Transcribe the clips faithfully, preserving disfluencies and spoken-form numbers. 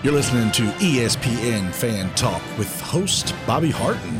You're listening to E S P N Fan Talk with host Bobby Harton.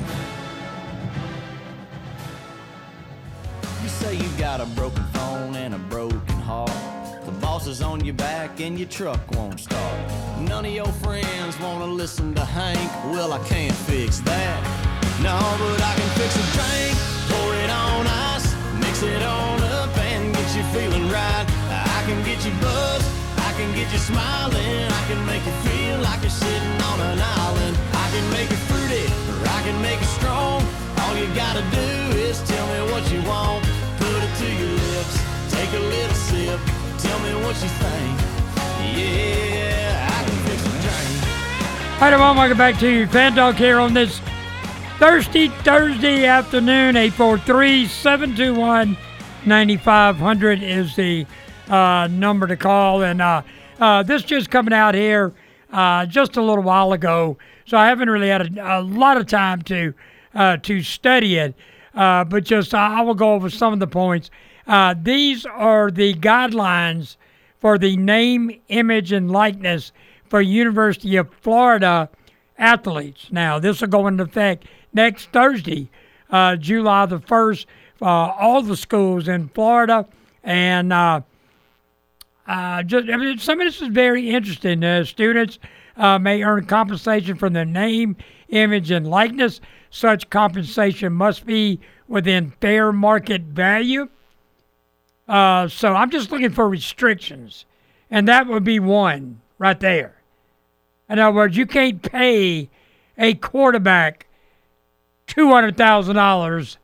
You say you got a broken phone and a broken heart. The boss is on your back and your truck won't start. None of your friends want to listen to Hank. Well, I can't fix that. No, but I can fix a drink, pour it on ice, mix it on up and get you feeling right. I can get you buzzed, I can get you smiling, I can make you feel like you're sitting on an island. I can make you fruity, or I can make you strong. All you gotta do is tell me what you want. Put it to your lips, take a little sip, tell me what you think. Yeah, I can fix a drink. Hi, everyone. Welcome back to Fan Talk here on this Thursday, Thursday afternoon. eight four three, seven two one, nine five hundred is the uh, number to call. And uh, uh, this just coming out here uh, just a little while ago, so I haven't really had a, a lot of time to uh, to study it. Uh, but just uh, I will go over some of the points. Uh, these are the guidelines for the name, image, and likeness for University of Florida athletes. Now, this will go into effect next Thursday, uh, July the first, for uh, all the schools in Florida. And uh, uh, just I mean, some of this is very interesting. Uh, students uh, may earn compensation from their name, image, and likeness. Such compensation must be within fair market value. Uh, so I'm just looking for restrictions, and that would be one right there. In other words, you can't pay a quarterback two hundred thousand dollars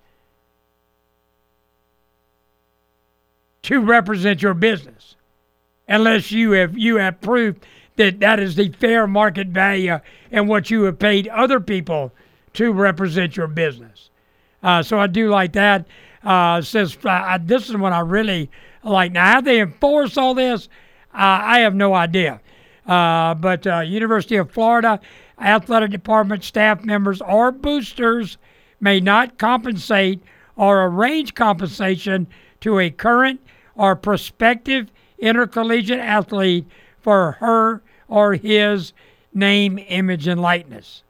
to represent your business unless you have you have proof that that is the fair market value and what you have paid other people to represent your business. Uh, so I do like that. Uh, says uh, this is what I really like. Now, how they enforce all this, uh, I have no idea. Uh, but uh, University of Florida athletic department staff members or boosters may not compensate or arrange compensation to a current or prospective intercollegiate athlete for her or his name, image, and likeness.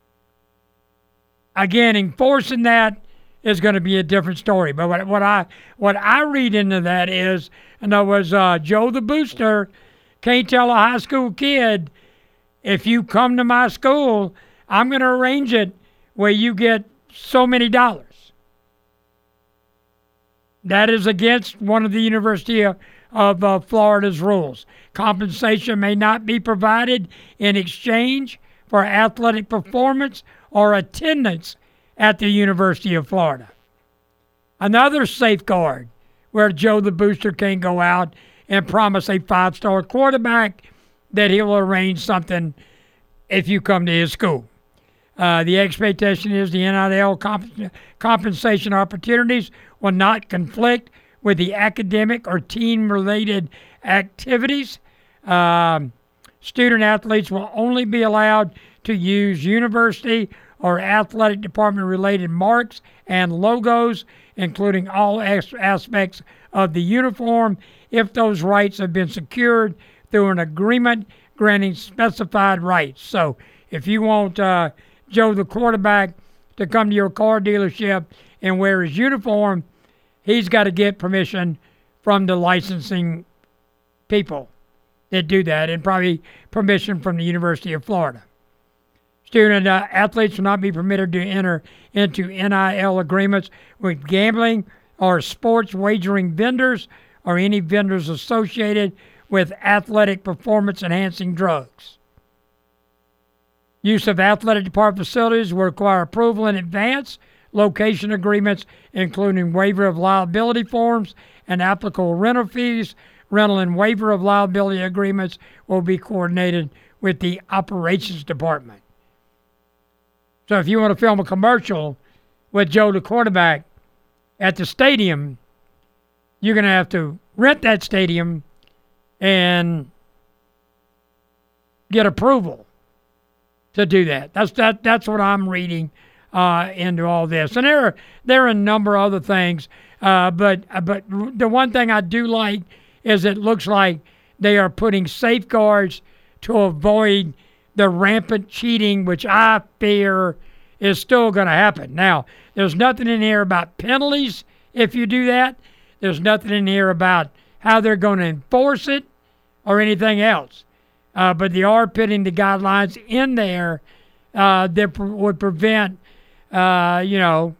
Again, enforcing that is going to be a different story. But what, what I what I read into that is, in other words, uh, Joe the Booster can't tell a high school kid, if you come to my school, I'm going to arrange it where you get so many dollars. That is against one of the University of, of uh, Florida's rules. Compensation may not be provided in exchange for athletic performance or attendance at the University of Florida. Another safeguard where Joe the Booster can go out and promise a five-star quarterback that he will arrange something if you come to his school. Uh, the expectation is the N I L comp- compensation opportunities will not conflict with the academic or team-related activities. Um, student athletes will only be allowed to use university or athletic department-related marks and logos, including all as- aspects of the uniform, if those rights have been secured through an agreement granting specified rights. So if you want uh, Joe the quarterback to come to your car dealership and wear his uniform, he's got to get permission from the licensing people that do that, and probably permission from the University of Florida. Student uh, athletes will not be permitted to enter into N I L agreements with gambling or sports wagering vendors or any vendors associated with athletic performance-enhancing drugs. Use of athletic department facilities will require approval in advance. Location agreements, including waiver of liability forms and applicable rental fees, rental and waiver of liability agreements will be coordinated with the operations department. So if you want to film a commercial with Joe the quarterback at the stadium, you're going to have to rent that stadium and get approval to do that. That's that. That's what I'm reading uh, into all this. And there are there are a number of other things, uh, but but the one thing I do like is it looks like they are putting safeguards to avoid the rampant cheating, which I fear is still going to happen. Now, there's nothing in here about penalties if you do that. There's nothing in here about how they're going to enforce it or anything else. Uh, but they are putting the guidelines in there uh, that pre- would prevent, uh, you know,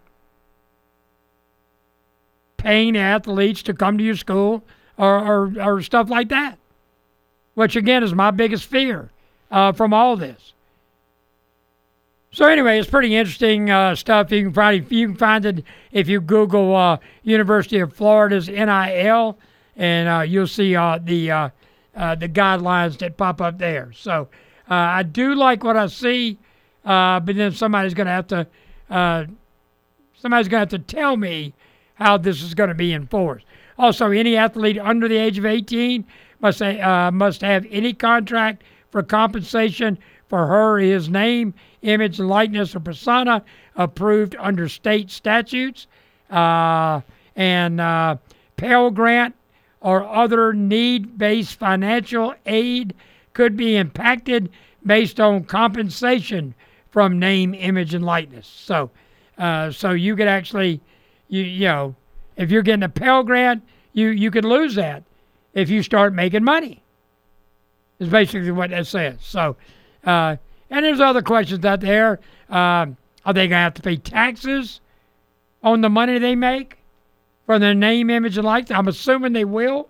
paying athletes to come to your school or, or, or stuff like that, which, again, is my biggest fear uh, from all this. So anyway, it's pretty interesting uh, stuff. You can find you can find it if you Google uh, University of Florida's N I L, and uh, you'll see uh, the uh, uh, the guidelines that pop up there. So uh, I do like what I see, uh, but then somebody's going to have to uh, somebody's going to have to tell me how this is going to be enforced. Also, any athlete under the age of eighteen must say, uh, must have any contract for compensation for her or his name, image, likeness, or persona approved under state statutes, uh, and uh, Pell Grant or other need-based financial aid could be impacted based on compensation from name, image, and likeness. So, uh, so you could actually, you you know, if you're getting a Pell Grant, you you could lose that if you start making money. Is basically what that says. So. Uh, and there's other questions out there. Uh, are they going to have to pay taxes on the money they make for their name, image, and likeness? I'm assuming they will.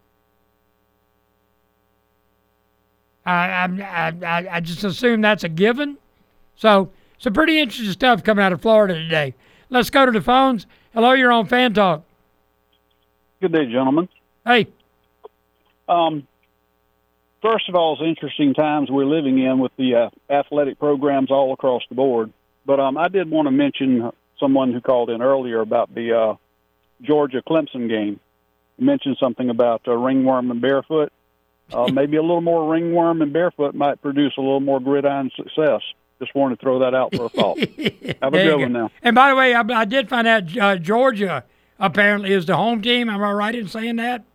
I, I, I, I just assume that's a given. So, some pretty interesting stuff coming out of Florida today. Let's go to the phones. Hello, you're on Fan Talk. Good day, gentlemen. Hey. Um. First of all, it's interesting times we're living in with the uh, athletic programs all across the board. But um, I did want to mention someone who called in earlier about the uh, Georgia-Clemson game. You mentioned something about uh, ringworm and barefoot. Uh, maybe a little more ringworm and barefoot might produce a little more gridiron success. Just wanted to throw that out for a thought. Have a good one now. And by the way, I, I did find out uh, Georgia apparently is the home team. Am I right in saying that?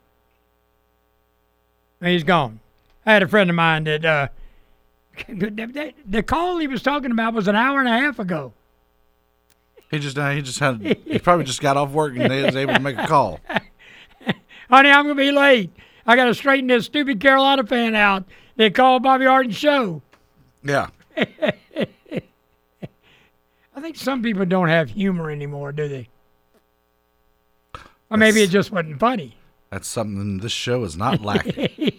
He's gone. I had a friend of mine that uh, the, the call he was talking about was an hour and a half ago. He just uh, he just had he probably just got off work and he was able to make a call. Honey, I'm gonna be late. I gotta straighten this stupid Carolina fan out. They called Bobby Harden show. Yeah. I think some people don't have humor anymore, do they? Or maybe That's, it just wasn't funny. That's something this show is not lacking.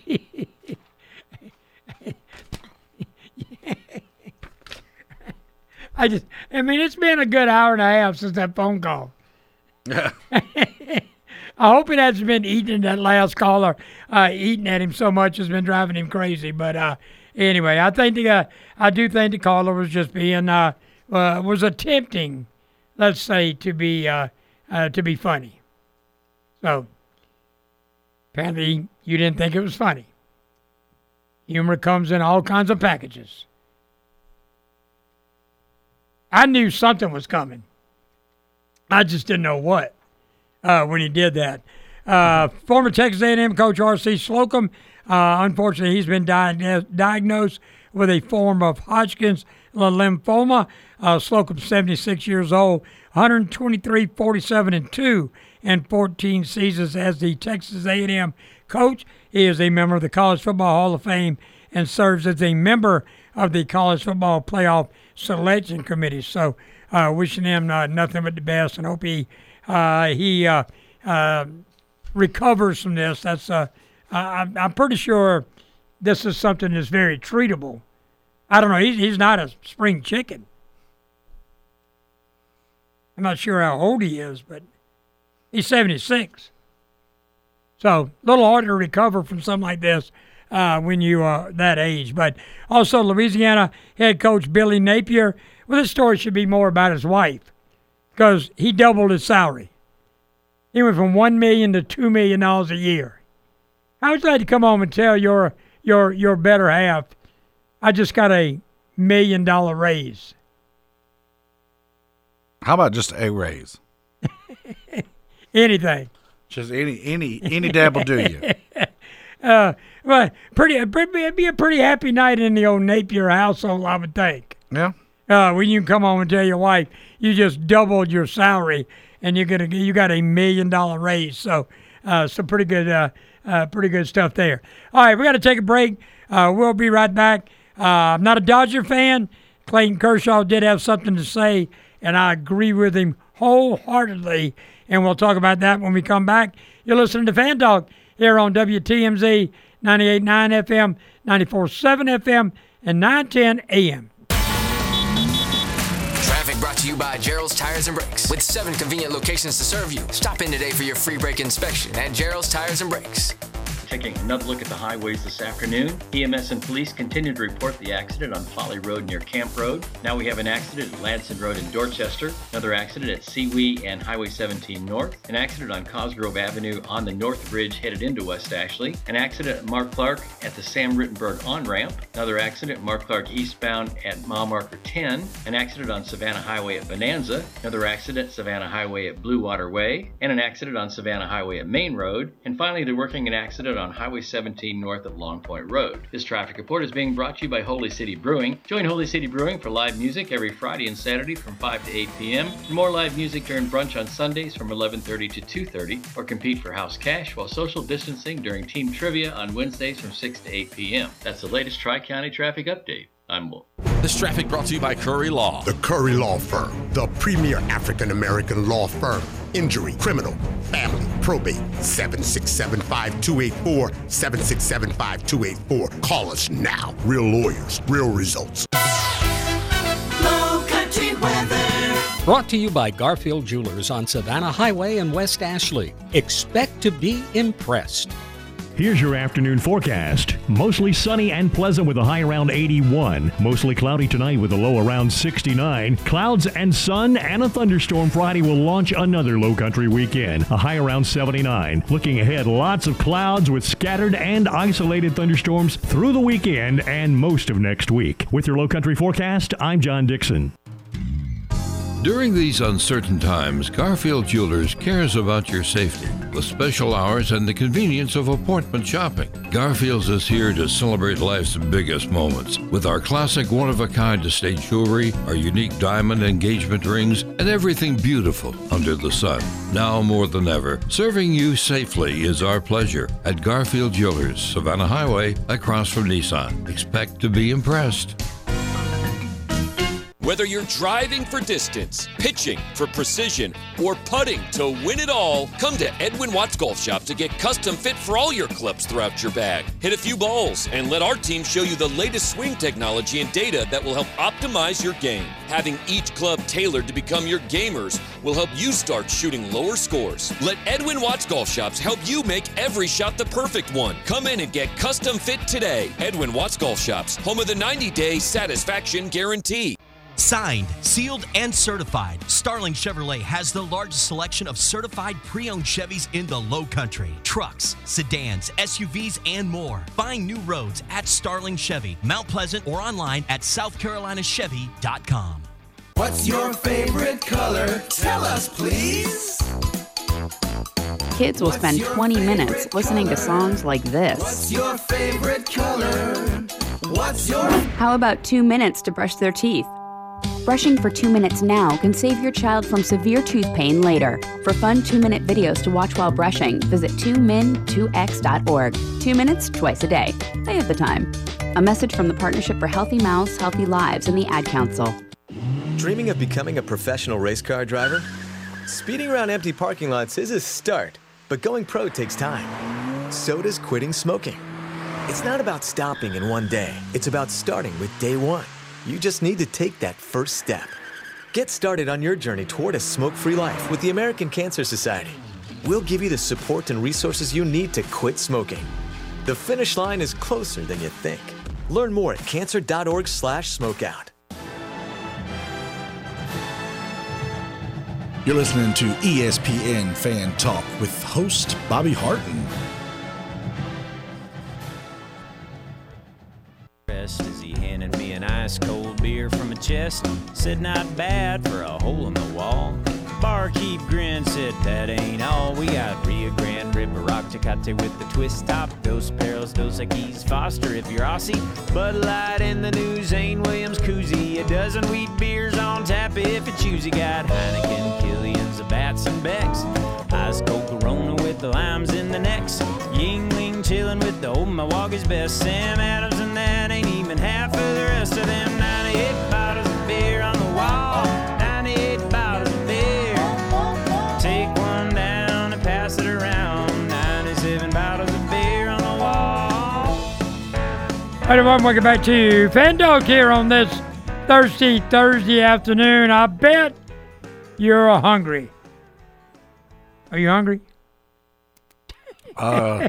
I just, I mean, it's been a good hour and a half since that phone call. Yeah. I hope it hasn't been eating that last caller, uh, eating at him so much has been driving him crazy. But uh, anyway, I think the, uh, I do think the caller was just being, uh, uh, was attempting, let's say, to be, uh, uh, to be funny. So apparently you didn't think it was funny. Humor comes in all kinds of packages. I knew something was coming. I just didn't know what uh, when he did that. Uh, former Texas A and M coach R C Slocum, uh, unfortunately, he's been di- diagnosed with a form of Hodgkin's lymphoma. Uh, Slocum's seventy-six years old, one twenty-three, forty-seven, and two in fourteen seasons as the Texas A and M coach. He is a member of the College Football Hall of Fame and serves as a member of the College Football Playoff Selection Committee. So, uh, wishing him uh, nothing but the best, and hope he uh, he uh, uh, recovers from this. That's uh, I'm, I'm pretty sure this is something that's very treatable. I don't know. He's he's not a spring chicken. I'm not sure how old he is, but he's seventy-six. So, a little harder to recover from something like this uh, when you are that age. But also, Louisiana head coach Billy Napier, well, this story should be more about his wife because he doubled his salary. He went from one million dollars to two million dollars a year. How would you like to come home and tell your your your better half, I just got a million dollar raise? How about just a raise? Anything. Just any any any dab will do you. Uh, well, pretty, pretty, it'd be a pretty happy night in the old Napier household, I would think. Yeah. Uh, when you come home and tell your wife you just doubled your salary and you're gonna you got a million dollar raise. So, uh, so pretty good, uh, uh, pretty good stuff there. All right, we got to take a break. Uh, we'll be right back. Uh, I'm not a Dodger fan. Clayton Kershaw did have something to say, and I agree with him wholeheartedly. And we'll talk about that when we come back. You're listening to Fan Talk here on W T M Z ninety-eight point nine F M, ninety-four point seven F M, and nine ten A M. Traffic brought to you by Gerald's Tires and Brakes. With seven convenient locations to serve you. Stop in today for your free brake inspection at Gerald's Tires and Brakes. Taking another look at the highways this afternoon. E M S and police continue to report the accident on Folly Road near Camp Road. Now we have an accident at Ladson Road in Dorchester, another accident at Seawee and Highway seventeen North, an accident on Cosgrove Avenue on the North Bridge headed into West Ashley, an accident at Mark Clark at the Sam Rittenberg on-ramp, another accident at Mark Clark eastbound at mile marker ten, an accident on Savannah Highway at Bonanza, another accident at Savannah Highway at Blue Water Way, and an accident on Savannah Highway at Main Road, and finally they're working an accident on Highway seventeen north of Long Point Road. This traffic report is being brought to you by Holy City Brewing. Join Holy City Brewing for live music every Friday and Saturday from five to eight p.m. and more live music during brunch on Sundays from eleven thirty to two thirty, or compete for house cash while social distancing during team trivia on Wednesdays from six to eight p.m. That's the latest Tri-County traffic update. I'm Wolf. This traffic brought to you by Curry Law. The Curry Law Firm, the premier African-American law firm. Injury, criminal, family, probate, seven six seven, five two eight four, seven six seven, five two eight four. Call us now. Real lawyers, real results. Low Country Weather. Brought to you by Garfield Jewelers on Savannah Highway in West Ashley. Expect to be impressed. Here's your afternoon forecast. Mostly sunny and pleasant with a high around eighty-one. Mostly cloudy tonight with a low around sixty-nine. Clouds and sun and a thunderstorm Friday will launch another low country weekend. A high around seventy-nine. Looking ahead, lots of clouds with scattered and isolated thunderstorms through the weekend and most of next week. With your low country forecast, I'm John Dixon. During these uncertain times, Garfield Jewelers cares about your safety with special hours and the convenience of appointment shopping. Garfield's is here to celebrate life's biggest moments with our classic one-of-a-kind estate jewelry, our unique diamond engagement rings, and everything beautiful under the sun. Now more than ever, serving you safely is our pleasure at Garfield Jewelers, Savannah Highway, across from Nissan. Expect to be impressed. Whether you're driving for distance, pitching for precision, or putting to win it all, come to Edwin Watts Golf Shop to get custom fit for all your clubs throughout your bag. Hit a few balls and let our team show you the latest swing technology and data that will help optimize your game. Having each club tailored to become your gamers will help you start shooting lower scores. Let Edwin Watts Golf Shops help you make every shot the perfect one. Come in and get custom fit today. Edwin Watts Golf Shops, home of the ninety-day satisfaction guarantee. Signed, sealed, and certified, Starling Chevrolet has the largest selection of certified pre-owned Chevys in the Low Country. Trucks, sedans, S U Vs, and more. Find new roads at Starling Chevy, Mount Pleasant, or online at south carolina chevy dot com. What's your favorite color? Tell us, please. Kids will spend twenty minutes listening to songs like this. What's your favorite color? What's your... How about two minutes to brush their teeth? Brushing for two minutes now can save your child from severe tooth pain later. For fun two-minute videos to watch while brushing, visit two min two x dot org. Two minutes, twice a day. They have the time. A message from the Partnership for Healthy Mouths, Healthy Lives, and the Ad Council. Dreaming of becoming a professional race car driver? Speeding around empty parking lots is a start, but going pro takes time. So does quitting smoking. It's not about stopping in one day. It's about starting with day one. You just need to take that first step. Get started on your journey toward a smoke-free life with the American Cancer Society. We'll give you the support and resources you need to quit smoking. The finish line is closer than you think. Learn more at cancer dot org slash smokeout. You're listening to E S P N Fan Talk with host Bobby Harton. As he handed me an ice cold beer from a chest, said not bad for a hole in the wall. Barkeep grin said that ain't all. We got Rio Grande, River Rock, Tecate with the twist top, Dos Perros, Dos Equis, Foster if you're Aussie, Bud Light in the new Zane Williams koozie, a dozen wheat beers on tap if you choose. You got Heineken, Killian's, the Bats and Becks, Ice Cold Corona with the limes in the necks, Yingling chillin' with the old Milwaukee's best, Sam Adams, and that ain't even half of the rest of them. ninety-eight bottles of beer on the wall, ninety-eight bottles of beer. Take one down and pass it around, ninety-seven bottles of beer on the wall. Hey everyone, welcome back to Fan Dog here on this Thursday, Thursday afternoon. I bet you're hungry. Are you hungry? Uh,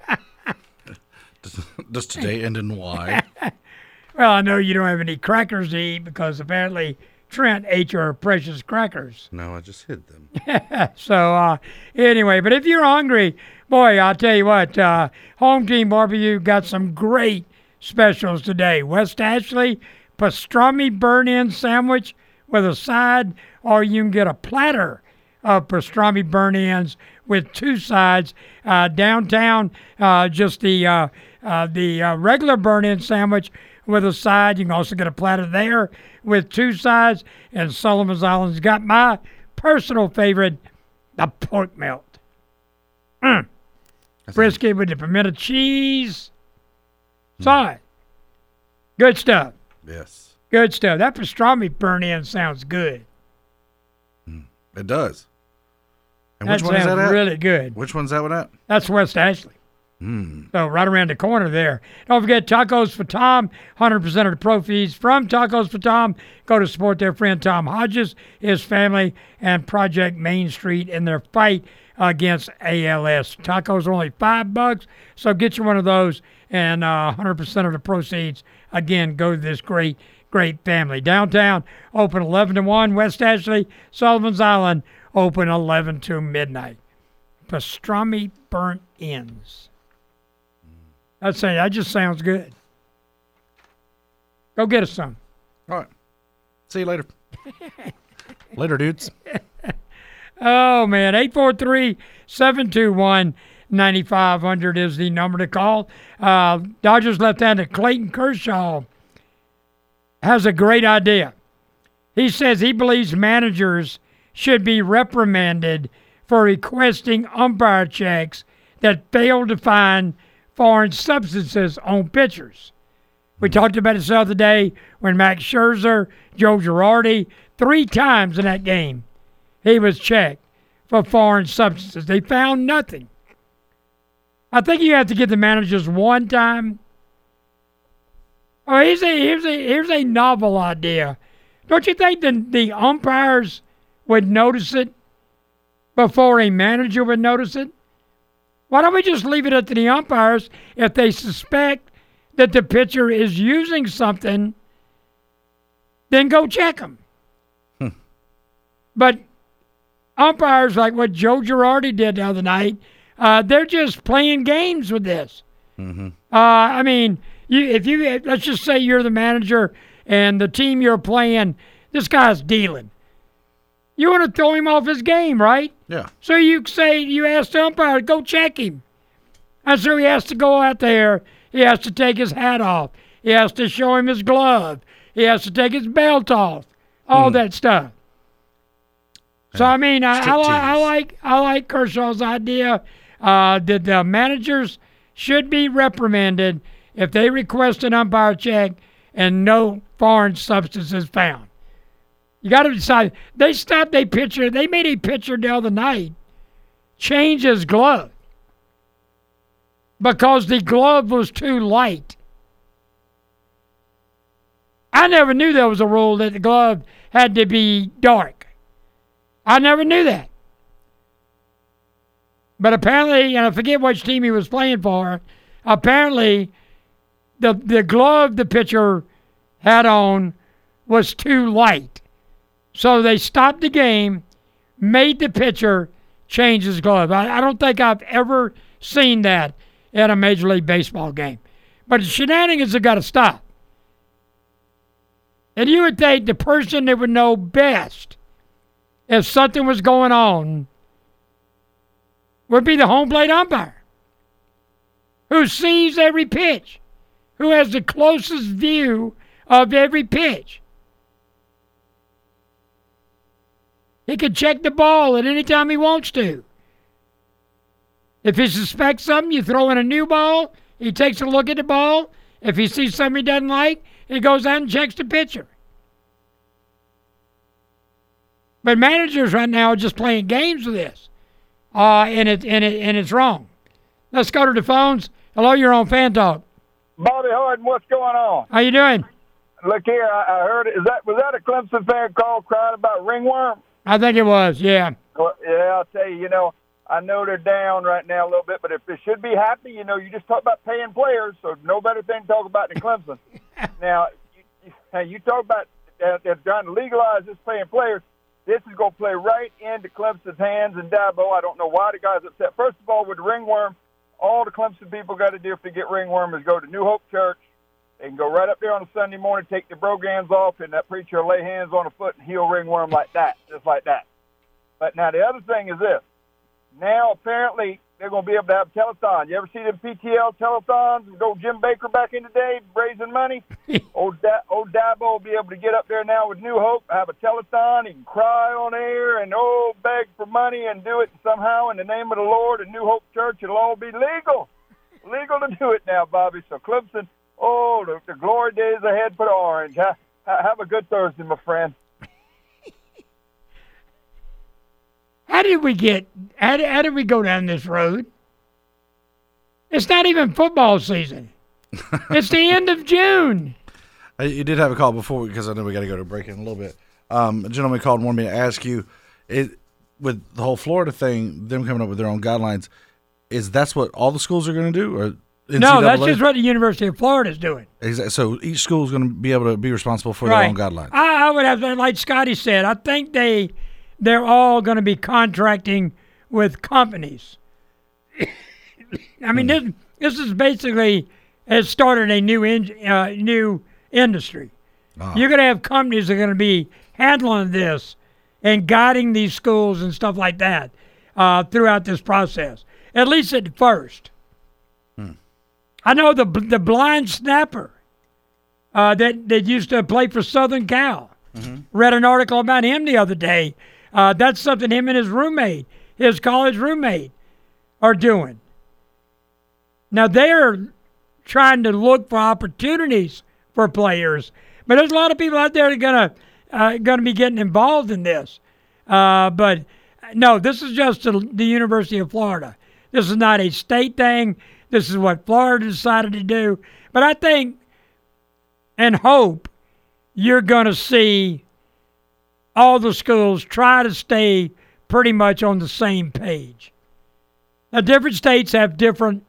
does today end in Y? Well, I know you don't have any crackers to eat because apparently Trent ate your precious crackers. No, I just hid them. So, uh, anyway, but if you're hungry, boy, I'll tell you what, uh, Home Team Barbecue got some great specials today. West Ashley pastrami burn-in sandwich with a side, or you can get a platter of pastrami burn-ins with two sides. Uh, downtown, uh, just the uh, uh, the uh, regular burn-in sandwich with a side. You can also get a platter there with two sides. And Sullivan's Island's got my personal favorite, the pork melt. Mm. Brisket with the pimento cheese. Mm. Side. Good stuff. Yes. Good stuff. That pastrami burn-in sounds good. Mm. It does. And that which one is that at? Really good. Which one's that one at? That's West Ashley. Mm. So right around the corner there. Don't forget Tacos for Tom. one hundred percent of the proceeds from Tacos for Tom go to support their friend Tom Hodges, his family, and Project Main Street in their fight against A L S. Tacos are only five bucks, so get you one of those, and uh, one hundred percent of the proceeds, again, go to this great, great family. Downtown, open eleven to one. West Ashley, Sullivan's Island, open eleven to midnight. Pastrami burnt ends. I'd say that just sounds good. Go get us some. All right. See you later. Later, dudes. Oh, man. eight four three, seven two one, nine five hundred is the number to call. Uh, Dodgers left-hander Clayton Kershaw has a great idea. He says he believes managers should be reprimanded for requesting umpire checks that fail to find foreign substances on pitchers. We talked about this the other day when Max Scherzer, Joe Girardi, three times in that game, he was checked for foreign substances. They found nothing. I think you have to get the managers one time. Oh, here's a, here's a, here's a novel idea. Don't you think the, the umpires would notice it before a manager would notice it? Why don't we just leave it up to the umpires if they suspect that the pitcher is using something, then go check them. Hmm. But umpires like what Joe Girardi did the other night, uh, they're just playing games with this. Mm-hmm. Uh, I mean, you, if you let's just say you're the manager and the team you're playing, this guy's dealing. You want to throw him off his game, right? Yeah. So you say, you ask the umpire, go check him. And so he has to go out there. He has to take his hat off. He has to show him his glove. He has to take his belt off. All mm. that stuff. So, I mean, I, I, li- I like I like Kershaw's idea uh, that the managers should be reprimanded if they request an umpire check and no foreign substances found. You got to decide. They stopped a pitcher. They made a pitcher the other night change his glove because the glove was too light. I never knew there was a rule that the glove had to be dark. I never knew that. But apparently, and I forget which team he was playing for, apparently the the glove the pitcher had on was too light. So they stopped the game, made the pitcher change his glove. I, I don't think I've ever seen that at a Major League Baseball game. But the shenanigans have got to stop. And you would think the person that would know best if something was going on, would be the home plate umpire, who sees every pitch, who has the closest view of every pitch. He can check the ball at any time he wants to. If he suspects something, you throw in a new ball, he takes a look at the ball. If he sees something he doesn't like, he goes out and checks the pitcher. But managers right now are just playing games with this, uh, and, it, and, it, and it's wrong. Let's go to the phones. Hello, you're on Fan Talk. Bobby Harden, what's going on? How you doing? Look here, I, I heard it. Is that was that a Clemson fan call crying about ringworm? I think it was, yeah. Well, yeah, I'll tell you, you know, I know they're down right now a little bit, but if they should be happy, you know, you just talk about paying players, so no better thing to talk about than Clemson. Now, you, you, you talk about uh, they're trying to legalize this paying players. This is going to play right into Clemson's hands and Dabo. I don't know why the guy's upset. First of all, with the ringworm, all the Clemson people got to do if they get ringworm is go to New Hope Church. They can go right up there on a Sunday morning, take their brogans off, and that preacher will lay hands on a foot and heal ringworm like that, just like that. But now the other thing is this. Now, apparently, they're going to be able to have a telethon. You ever see the P T L telethons? Go Jim Baker back in the day, raising money. old, da- old Dabo will be able to get up there now with New Hope, have a telethon. He can cry on air and, oh, beg for money and do it somehow in the name of the Lord and New Hope Church. It'll all be legal. Legal to do it now, Bobby. So, Clemson, oh, the, the glory days ahead for the Orange. Ha- have a good Thursday, my friend. How did we get, how did, how did we go down this road? It's not even football season. It's the end of June. You did have a call before because I know we got to go to break in a little bit. Um, a gentleman called and wanted me to ask you, it, with the whole Florida thing, them coming up with their own guidelines, is that's what all the schools are going to do? Or N C double A? No, that's just what the University of Florida is doing. Exactly. So each school is going to be able to be responsible for Right. their own guidelines. I, I would have, like Scotty said, I think they, they're all going to be contracting with companies. I mean, this this is basically has started a new in, uh, new industry. Oh. You're going to have companies that are going to be handling this and guiding these schools and stuff like that uh, throughout this process, at least at first. Hmm. I know the the blind snapper uh, that, that used to play for Southern Cal. Mm-hmm. Read an article about him the other day. Uh, that's something him and his roommate, his college roommate, are doing. Now, they're trying to look for opportunities for players, but there's a lot of people out there that are going to uh, going to be getting involved in this. Uh, but, no, this is just the, the University of Florida. This is not a state thing. This is what Florida decided to do. But I think and hope you're going to see all the schools try to stay pretty much on the same page. Now, different states have different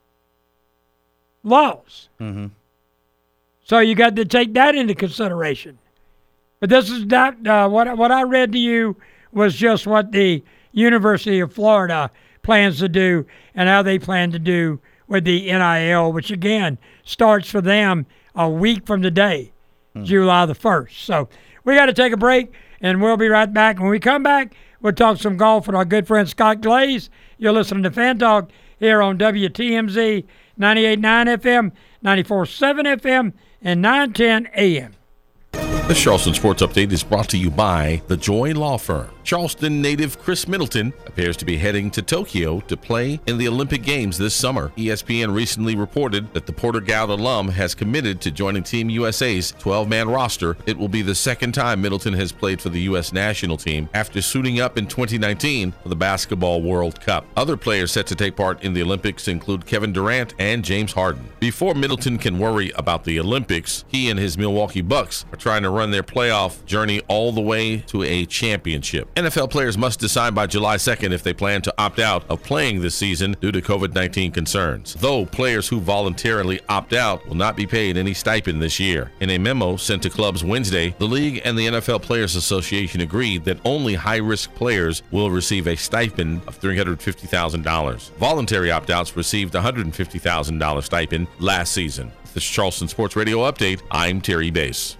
laws. Mm-hmm. So you got to take that into consideration. But this is not, uh, what, what I read to you was just what the University of Florida plans to do and how they plan to do with the N I L, which, again, starts for them a week from today, mm. July the first. So we got to take a break, and we'll be right back. When we come back, we'll talk some golf with our good friend Scott Glaze. You're listening to Fan Talk here on W T M Z ninety-eight point nine F M, ninety-four point seven F M, and nine ten A M. This Charleston Sports Update is brought to you by the Joy Law Firm. Charleston native Chris Middleton appears to be heading to Tokyo to play in the Olympic Games this summer. E S P N recently reported that the Porter-Gaud alum has committed to joining Team U S A's twelve-man roster. It will be the second time Middleton has played for the U S national team after suiting up in twenty nineteen for the Basketball World Cup. Other players set to take part in the Olympics include Kevin Durant and James Harden. Before Middleton can worry about the Olympics, he and his Milwaukee Bucks are trying to run their playoff journey all the way to a championship. N F L players must decide by July second if they plan to opt out of playing this season due to COVID nineteen concerns. Though players who voluntarily opt out will not be paid any stipend this year. In a memo sent to clubs Wednesday, the league and the N F L Players Association agreed that only high-risk players will receive a stipend of three hundred fifty thousand dollars. Voluntary opt-outs received a one hundred fifty thousand dollars stipend last season. This is Charleston Sports Radio Update. I'm Terry Bass.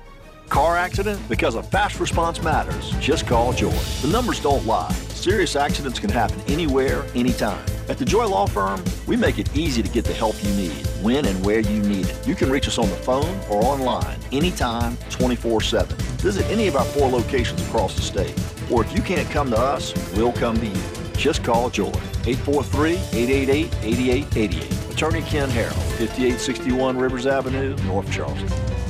Car accident? Because a fast response matters. Just call Joy. The numbers don't lie. Serious accidents can happen anywhere, anytime. At the Joy Law Firm, we make it easy to get the help you need, when and where you need it. You can reach us on the phone or online, anytime, twenty-four seven. Visit any of our four locations across the state. Or if you can't come to us, we'll come to you. Just call Joy, eight four three, eight eight eight, eight eight eight eight. Attorney Ken Harrell, fifty-eight sixty-one Rivers Avenue, North Charleston.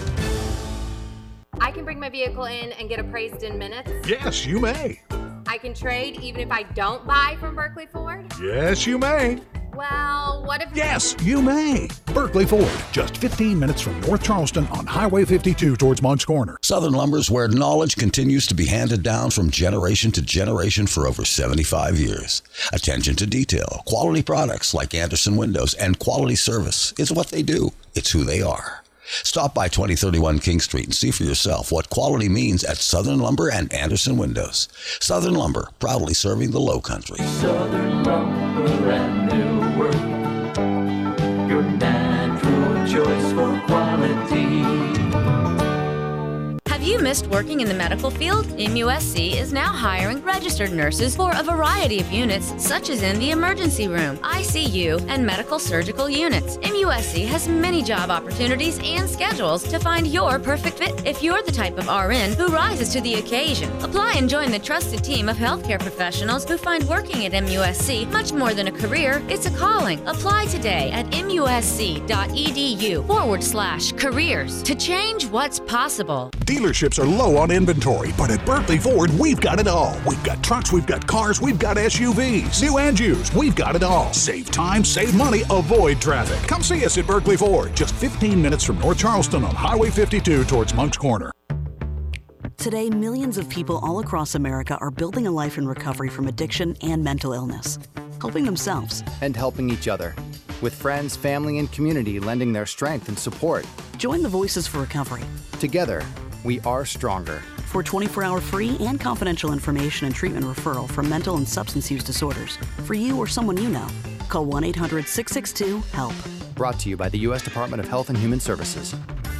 I can bring my vehicle in and get appraised in minutes. Yes, you may. I can trade even if I don't buy from Berkeley Ford. Yes, you may. Well, what if... Yes, you may. Berkeley Ford, just fifteen minutes from North Charleston on Highway fifty-two towards Moncks Corner. Southern Lumber's where knowledge continues to be handed down from generation to generation for over seventy-five years. Attention to detail, quality products like Anderson Windows, and quality service. It's what they do. It's who they are. Stop by twenty thirty-one King Street and see for yourself what quality means at Southern Lumber and Anderson Windows. Southern Lumber, proudly serving the Low Country. Southern Lumber and New Work, your natural choice for quality. Have you missed working in the medical field? M U S C is now hiring registered nurses for a variety of units, such as in the emergency room, I C U, and medical surgical units. M U S C has many job opportunities and schedules to find your perfect fit if you're the type of R N who rises to the occasion. Apply and join the trusted team of healthcare professionals who find working at M U S C much more than a career, it's a calling. Apply today at musc.edu forward slash careers to change what's possible. Dealerships are low on inventory, but at Berkeley Ford, we've got it all. We've got trucks, we've got cars, we've got S U Vs. New and used, we've got it all. Save time, save money, avoid traffic. Come see us at Berkeley Ford, just fifteen minutes from North Charleston on Highway fifty-two towards Moncks Corner. Today, millions of people all across America are building a life in recovery from addiction and mental illness, helping themselves and helping each other, with friends, family, and community lending their strength and support. Join the Voices for Recovery. Together, we are stronger. For twenty-four hour free and confidential information and treatment referral for mental and substance use disorders, for you or someone you know, call one eight hundred, six six two, HELP. Brought to you by the U S Department of Health and Human Services.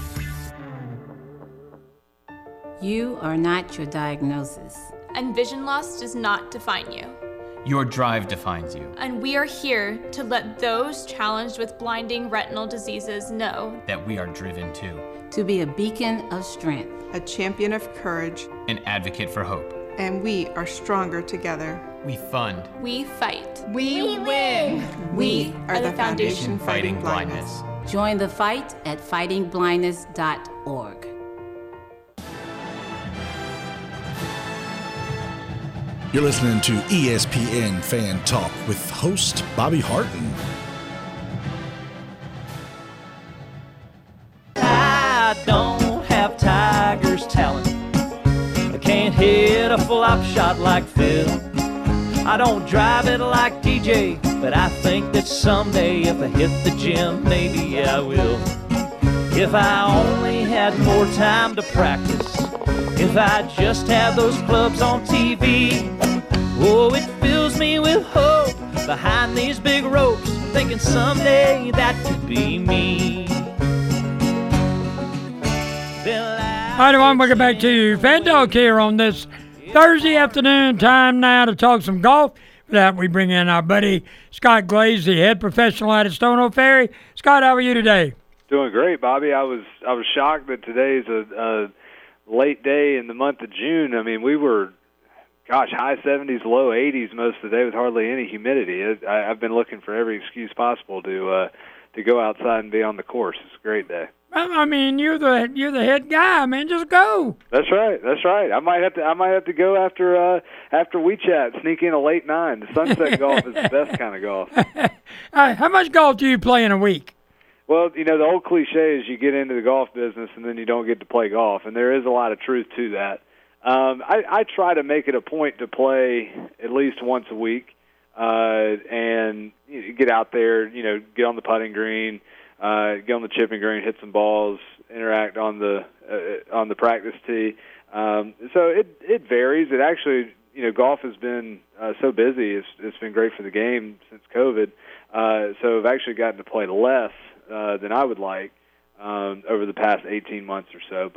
You are not your diagnosis. And vision loss does not define you. Your drive defines you. And we are here to let those challenged with blinding retinal diseases know that we are driven too. To be a beacon of strength, a champion of courage, an advocate for hope. And we are stronger together. We fund. We fight. We, we win. We, we are, are the Foundation, Foundation Fighting, Fighting Blindness. Blindness. Join the fight at fighting blindness dot org. You're listening to E S P N Fan Talk with host Bobby Harton. I don't have Tiger's talent. I can't hit a flop shot like Phil. I don't drive it like D J, but I think that someday if I hit the gym, maybe I will. If I only had more time to practice, if I just had those clubs on T V, oh, it fills me with hope behind these big ropes, thinking someday that could be me. All right, everyone, welcome back to Fan Talk here on this Thursday afternoon. Time now to talk some golf. For that, we bring in our buddy Scott Glaze, the head professional out of Stono Ferry. Scott, how are you today? Doing great, Bobby. I was I was shocked that today's a, a late day in the month of June. I mean, we were, gosh, high seventies, low eighties most of the day with hardly any humidity. It, I, I've been looking for every excuse possible to uh, to go outside and be on the course. It's a great day. I mean, you're the you're the head guy, man. Just go. That's right. That's right. I might have to. I might have to go after uh, after we chat. Sneak in a late nine. The sunset golf is the best kind of golf. uh, how much golf do you play in a week? Well, you know, the old cliche is you get into the golf business and then you don't get to play golf, and there is a lot of truth to that. Um, I, I try to make it a point to play at least once a week, uh, and you know, get out there. You know, get on the putting green. Uh, get on the chipping green, hit some balls, interact on the uh, on the practice tee. Um, so it it varies. It actually, you know, golf has been uh, so busy. It's it's been great for the game since COVID. Uh, so I've actually gotten to play less uh, than I would like um, over the past eighteen months or so. But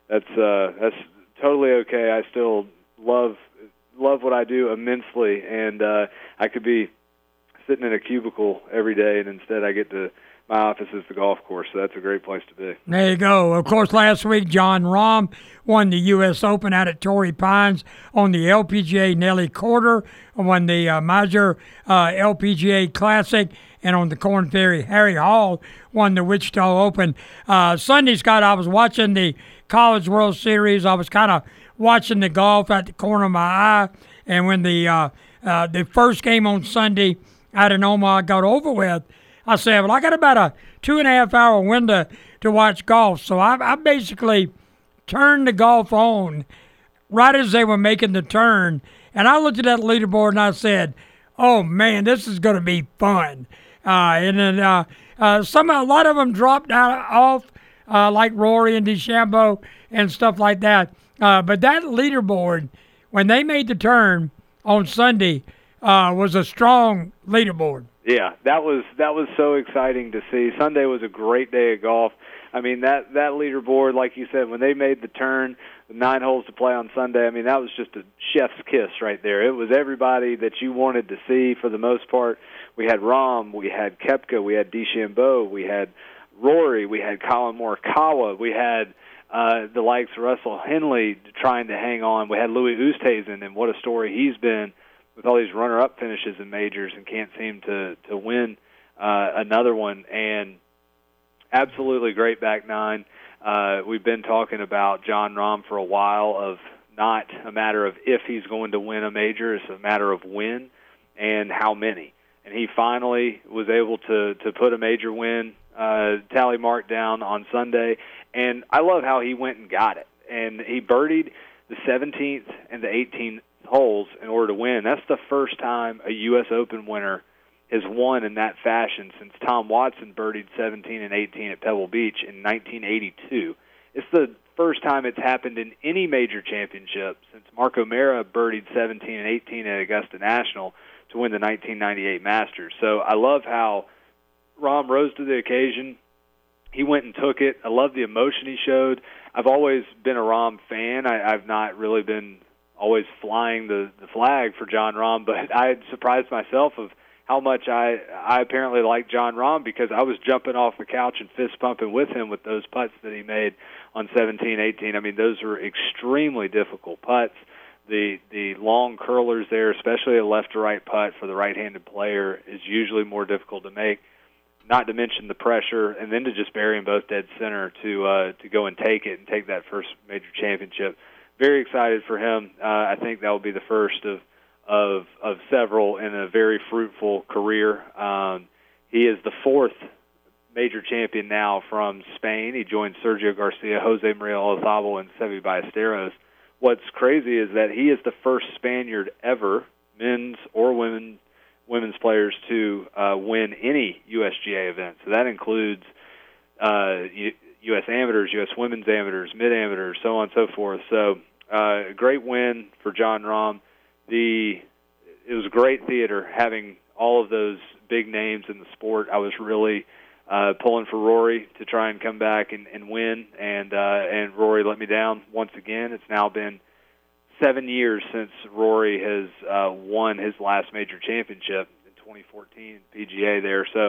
that's uh, that's totally okay. I still love love what I do immensely, and uh, I could be sitting in a cubicle every day, and instead I get to my office is the golf course, so that's a great place to be. There you go. Of course, last week, Jon Rahm won the U S Open out at Torrey Pines on the L P G A Nelly Quarter, won the uh, Major uh, L P G A Classic, and on the Corn Ferry, Harry Hall won the Wichita Open. Uh, Sunday, Scott, I was watching the College World Series. I was kind of watching the golf at the corner of my eye, and when the uh, uh, the first game on Sunday out in Omaha got over with, I said, well, I got about a two and a half hour window to watch golf. So I, I basically turned the golf on right as they were making the turn. And I looked at that leaderboard and I said, oh, man, this is going to be fun. Uh, and then uh, uh, some, a lot of them dropped out off, uh, like Rory and DeChambeau and stuff like that. Uh, but that leaderboard, when they made the turn on Sunday, uh, was a strong leaderboard. Yeah, that was that was so exciting to see. Sunday was a great day of golf. I mean, that, that leaderboard, like you said, when they made the turn, the nine holes to play on Sunday, I mean, that was just a chef's kiss right there. It was everybody that you wanted to see for the most part. We had Rahm, we had Koepka, we had DeChambeau, we had Rory, we had Colin Morikawa, we had uh, the likes of Russell Henley trying to hang on. We had Louis Oosthuizen, and what a story he's been with all these runner-up finishes in majors and can't seem to, to win uh, another one. And absolutely great back nine. Uh, we've been talking about Jon Rahm for a while, of not a matter of if he's going to win a major, it's a matter of when and how many. And he finally was able to, to put a major win uh, tally mark down on Sunday. And I love how he went and got it. And he birdied the seventeenth and the eighteenth holes in order to win. That's the first time a U S Open winner has won in that fashion since Tom Watson birdied seventeen and eighteen at Pebble Beach in nineteen eighty-two. It's the first time it's happened in any major championship since Mark O'Meara birdied seventeen and eighteen at Augusta National to win the nineteen ninety-eight Masters. So I love how Rahm rose to the occasion. He went and took it. I love the emotion he showed. I've always been a Rahm fan. I, I've not really been always flying the, the flag for Jon Rahm, but I had surprised myself of how much I I apparently like Jon Rahm, because I was jumping off the couch and fist pumping with him with those putts that he made on seventeen, eighteen. I mean, those were extremely difficult putts. The the long curlers there, especially a left to right putt for the right-handed player, is usually more difficult to make. Not to mention the pressure, and then to just bury them both dead center to uh, to go and take it and take that first major championship. Very excited for him. Uh, I think that will be the first of of of several in a very fruitful career. Um, he is the fourth major champion now from Spain. He joined Sergio Garcia, Jose Maria Olazabal, and Seve Ballesteros. What's crazy is that he is the first Spaniard ever, men's or women, women's players, to uh, win any U S G A event. So that includes uh, U S amateurs, U S women's amateurs, mid-amateurs, so on and so forth. So uh, a great win for Jon Rahm. The it was great theater having all of those big names in the sport. I was really uh, pulling for Rory to try and come back and, and win, and uh, and Rory let me down once again. It's now been seven years since Rory has uh, won his last major championship in twenty fourteen P G A there. So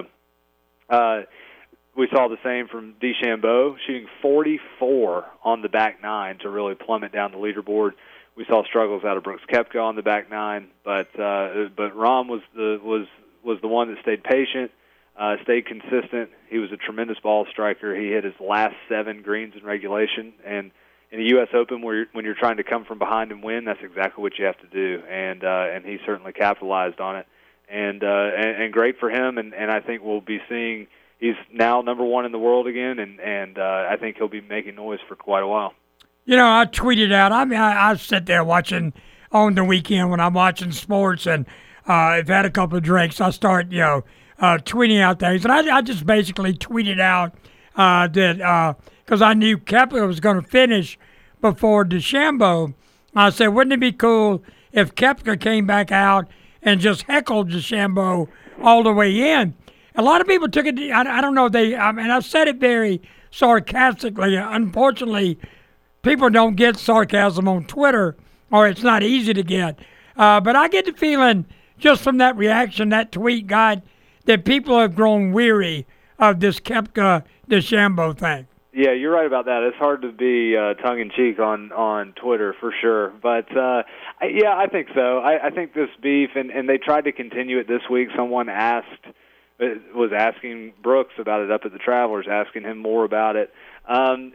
uh, we saw the same from DeChambeau, shooting forty-four on the back nine to really plummet down the leaderboard. We saw struggles out of Brooks Koepka on the back nine, but uh, but Rahm was the was was the one that stayed patient, uh, stayed consistent. He was a tremendous ball striker. He hit his last seven greens in regulation, and in the U S Open, where you're, when you're trying to come from behind and win, that's exactly what you have to do, and uh, and he certainly capitalized on it, and uh, and, and great for him. And, and I think we'll be seeing he's now number one in the world again, and and uh, I think he'll be making noise for quite a while. You know, I tweeted out, I mean, I, I sit there watching on the weekend when I'm watching sports, and uh, I've had a couple of drinks. I start, you know, uh, tweeting out things. And I, I just basically tweeted out uh, that, because uh, I knew Koepka was going to finish before DeChambeau. I said, wouldn't it be cool if Koepka came back out and just heckled DeChambeau all the way in? A lot of people took it, I, I don't know, they, I mean, I said it very sarcastically. Unfortunately, people don't get sarcasm on Twitter, or it's not easy to get. Uh, but I get the feeling, just from that reaction, that tweet got, that people have grown weary of this Koepka DeChambeau thing. Yeah, you're right about that. It's hard to be uh, tongue-in-cheek on, on Twitter for sure. But, uh, I, yeah, I think so. I, I think this beef, and, and they tried to continue it this week. Someone asked, was asking Brooks about it up at the Travelers, asking him more about it. Um,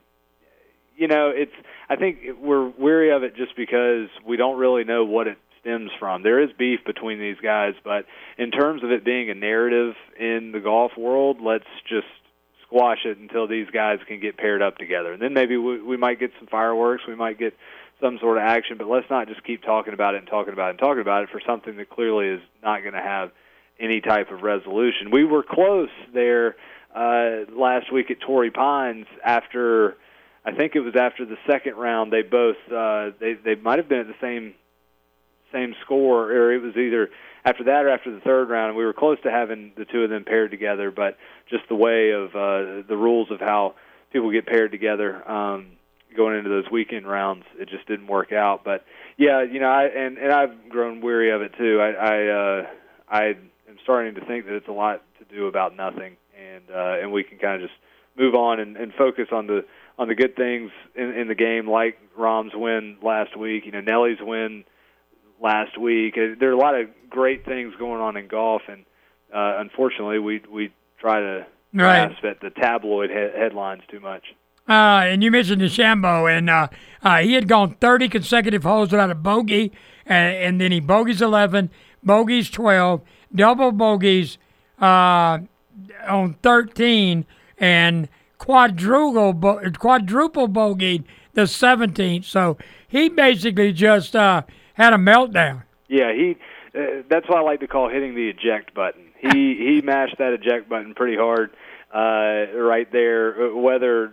you know, it's. I think we're weary of it just because we don't really know what it stems from. There is beef between these guys, but in terms of it being a narrative in the golf world, let's just squash it until these guys can get paired up together. And then maybe we, we might get some fireworks, we might get some sort of action, but let's not just keep talking about it and talking about it and talking about it for something that clearly is not going to have any type of resolution. We were close there uh, last week at Torrey Pines after, I think it was after the second round, they both, uh, they, they might have been at the same same score, or it was either after that or after the third round, and we were close to having the two of them paired together, but just the way of uh, the rules of how people get paired together um, going into those weekend rounds, it just didn't work out. But yeah, you know, I and, and I've grown weary of it too. I I, uh, I am starting to think that it's a lot to do about nothing, and uh, and we can kind of just move on and, and focus on the on the good things in, in the game, like Rahm's win last week. You know, Nelly's win last week. There are a lot of great things going on in golf, and uh, unfortunately, we we try to right. grasp at the tabloid he- headlines too much. Uh, and you mentioned DeChambeau, and uh, uh, he had gone thirty consecutive holes without a bogey, and, and then he bogeys eleven, bogeys twelve, double bogeys uh, on thirteen, and quadruple bo- quadruple bogeyed the seventeenth. So he basically just uh, had a meltdown. Yeah, he. Uh, that's why I like to call hitting the eject button. He he mashed that eject button pretty hard uh, right there. Whether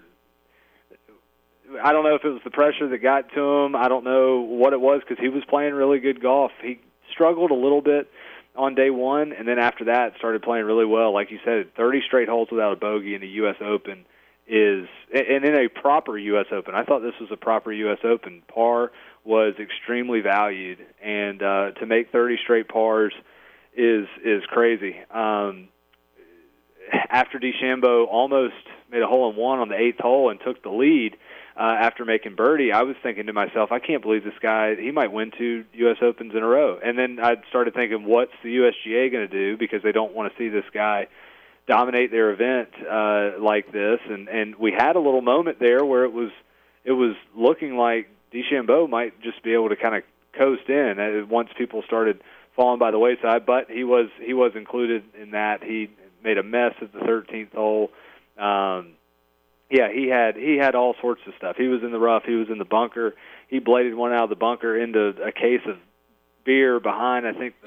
I don't know if it was the pressure that got to him. I don't know what it was because he was playing really good golf. He struggled a little bit on day one, and then after that started playing really well. Like you said, thirty straight holes without a bogey in the U S Open is, and in a proper U S Open. I thought this was a proper U S Open. Par was extremely valued, and uh, to make thirty straight pars is is crazy. Um, after DeChambeau almost made a hole in one on the eighth hole and took the lead uh, after making birdie, I was thinking to myself, I can't believe this guy, he might win two U S Opens in a row. And then I started thinking, what's the U S G A going to do, because they don't want to see this guy dominate their event uh, like this. And, and we had a little moment there where it was it was looking like DeChambeau might just be able to kind of coast in uh, once people started falling by the wayside, but he was he was included in that. He made a mess at the thirteenth hole. Um, yeah, he had he had all sorts of stuff. He was in the rough. He was in the bunker. He bladed one out of the bunker into a case of beer behind, I think,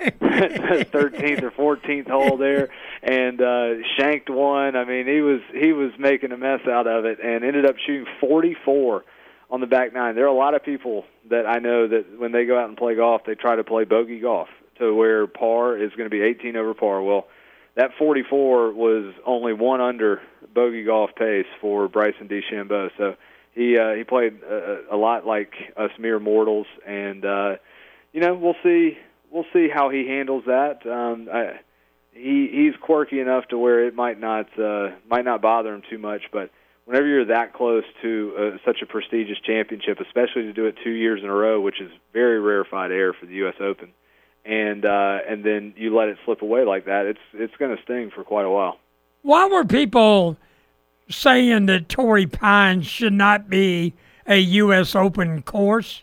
the thirteenth or fourteenth hole there, and uh, shanked one. I mean, he was he was making a mess out of it, and ended up shooting forty-four on the back nine. There are a lot of people that I know that when they go out and play golf, they try to play bogey golf to where par is going to be eighteen over par. Well, that forty-four was only one under bogey golf pace for Bryson DeChambeau. So he uh, he played a, a lot like us mere mortals, and uh, you know, we'll see we'll see how he handles that. Um, I, he he's quirky enough to where it might not uh, might not bother him too much, but whenever you're that close to uh, such a prestigious championship, especially to do it two years in a row, which is very rarefied air for the U S Open, and uh, and then you let it slip away like that, it's it's going to sting for quite a while. Why were people saying that Torrey Pines should not be a U S Open course?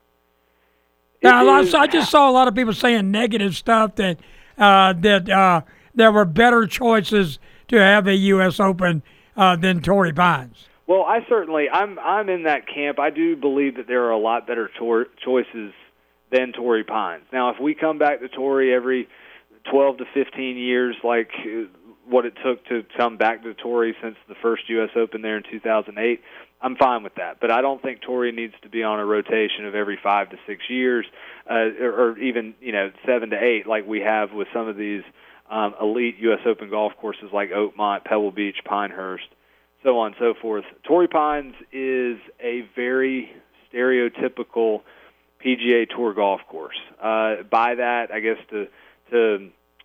Now, I, I just saw a lot of people saying negative stuff, that uh, that uh, there were better choices to have a U S Open Uh, than Torrey Pines. Well, I certainly, I'm I'm in that camp. I do believe that there are a lot better tor- choices than Torrey Pines. Now, if we come back to Torrey every twelve to fifteen years, like what it took to come back to Torrey since the first U S Open there in two thousand eight, I'm fine with that. But I don't think Torrey needs to be on a rotation of every five to six years, uh, or, or even, you know, seven to eight, like we have with some of these Um, elite U S Open golf courses like Oakmont, Pebble Beach, Pinehurst. so on and so forth. Torrey Pines is a very stereotypical P G A Tour golf course. Uh, by that, I guess to to